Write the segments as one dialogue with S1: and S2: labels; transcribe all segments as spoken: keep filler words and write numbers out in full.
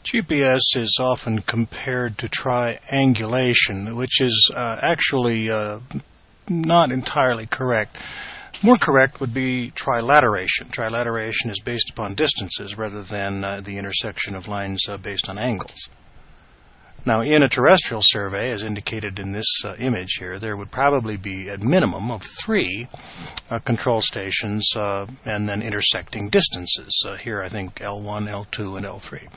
S1: G P S is often compared to triangulation, which is uh, actually uh, not entirely correct. More correct would be trilateration. Trilateration is based upon distances rather than uh, the intersection of lines uh, based on angles. Now, in a terrestrial survey, as indicated in this uh, image here, there would probably be a minimum of three uh, control stations uh, and then intersecting distances. Uh, here, I think L one, L two, and L three.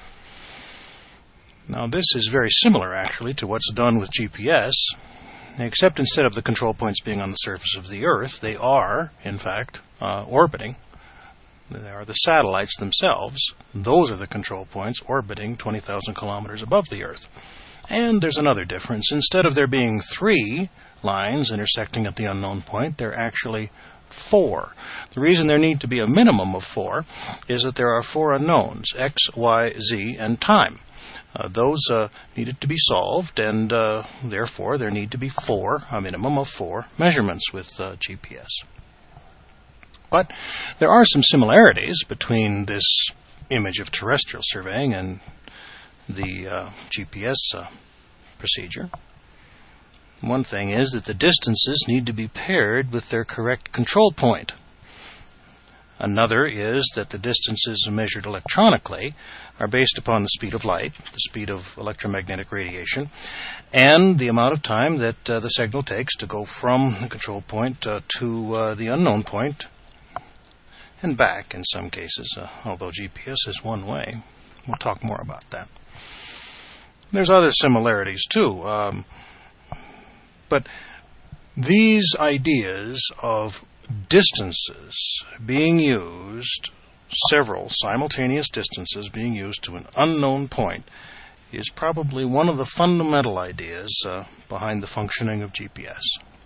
S1: Now, this is very similar, actually, to what's done with G P S, except instead of the control points being on the surface of the Earth, they are, in fact, uh, orbiting. They are the satellites themselves. Those are the control points orbiting twenty thousand kilometers above the Earth. And there's another difference. Instead of there being three lines intersecting at the unknown point, there are actually four. The reason there need to be a minimum of four is that there are four unknowns, x, y, z, and time. Uh, those uh, needed to be solved, and uh, therefore there need to be four, a minimum of four, measurements with uh, G P S. But there are some similarities between this image of terrestrial surveying and the uh, G P S uh, procedure. One thing is that the distances need to be paired with their correct control point. Another is that the distances measured electronically are based upon the speed of light, the speed of electromagnetic radiation, and the amount of time that uh, the signal takes to go from the control point uh, to uh, the unknown point and back in some cases, uh, although G P S is one way. We'll talk more about that. There's other similarities too, um, but these ideas of distances being used, several simultaneous distances being used to an unknown point, is probably one of the fundamental ideas uh, behind the functioning of G P S.